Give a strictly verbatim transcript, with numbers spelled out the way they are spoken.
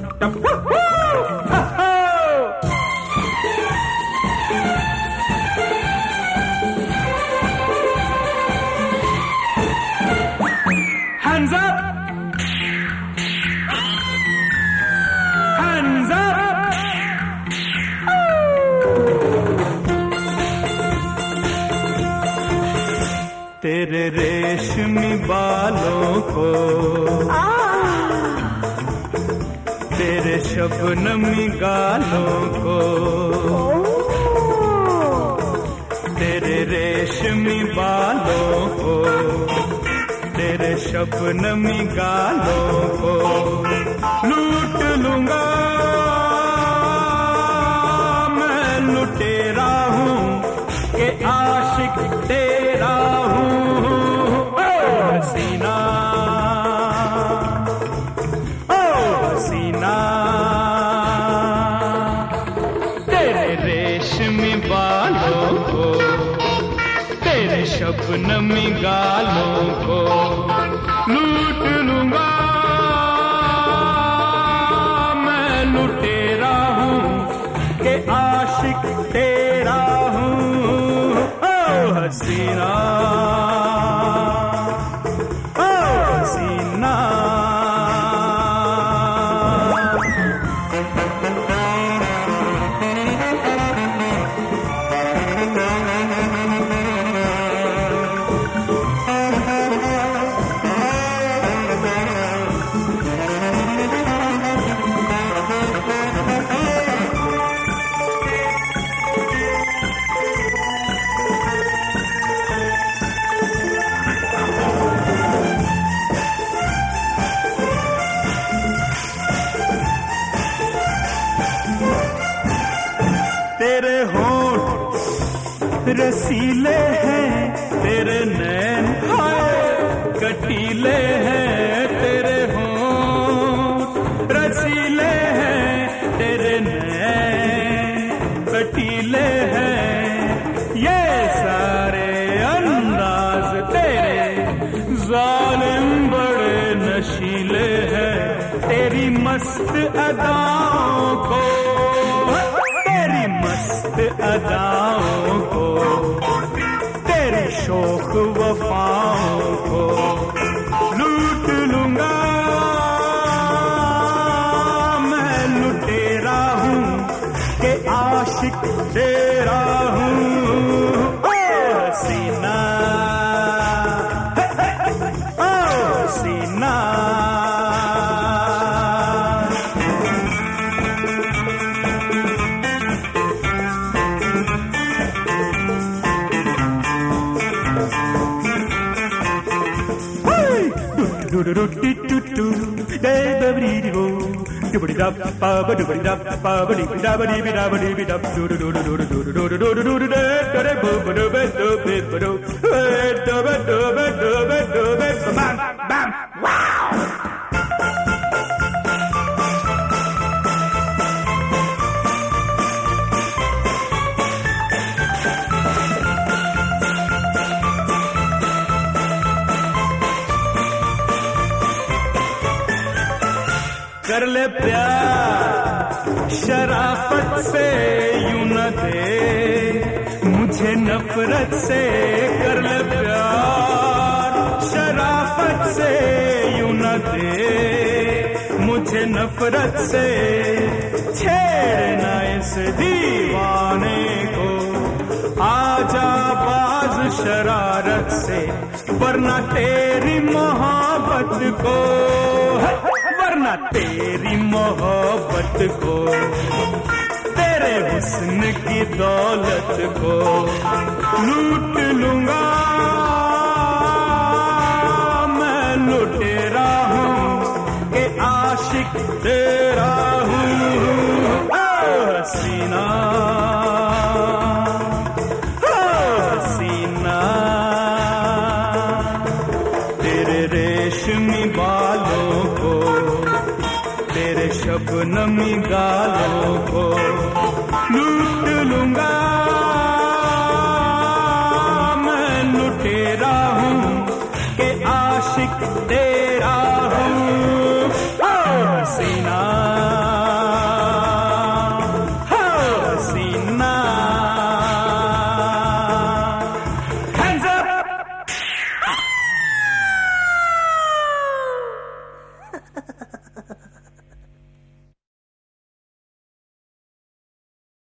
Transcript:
Hands up! Hands up! तेरे रेशमी बालों को, तेरे शबनमी गालों को, तेरे रेशमी बालों को, तेरे शबनमी गालों को लूट लूंगा मैं, लुटेरा हूँ कि आशिक तेरा हूँ। ओ हसीना, ओ हसीना, तेरे रेशमी बालों को, तेरे शबनमी गालों को लूट लूंगा मैं, लुटेरा हूँ कि आशिक तेरा हूँ। ओ हसीना, ओ हसीना, तेरे होंठ रसीले हैं, तेरे नैन हाय कटीले हैं, तेरे होंठ रसीले हैं, तेरे नैन कटीले हैं, ये सारे अंदाज तेरे जालिम बड़े नशीले हैं, तेरी मस्त अदाओं को, तेरी मस्त अदाओं को, तेरी शौक वफाओं को लूट लूंगा मैं, लुटेरा हूँ कि आशिक तेरा हूँ। ओ हसीना, ओ हसीना, do do do do do do, da da dee dee do, do ba da ba ba do ba da ba ba dee da ba dee da ba dee da do do do do do do do do do do do da da ba ba do ba do ba do do ba do ba do ba do ba bam bam wow. कर ले प्यार शराफत से, यूं न दे मुझे नफरत से, कर ले प्यार शराफत से, यूं न दे मुझे नफरत से, छेड़ना इस दीवाने को, आजा बाज शरारत से, वरना तेरी मोहब्बत को, वरना तेरी मोहब्बत को, तेरे हुस्न की दौलत को लूट लूंगा मैं, लुटेरा हूँ कि आशिक तेरा हूँ। ओ हसीना, ओ हसीना, तेरे रेशमी बालों को, तेरे शबनमी गालों को लूट लूंगा मैं, लुटेरा हूँ कि आशिक तेरा हूँ। ओ हसीना।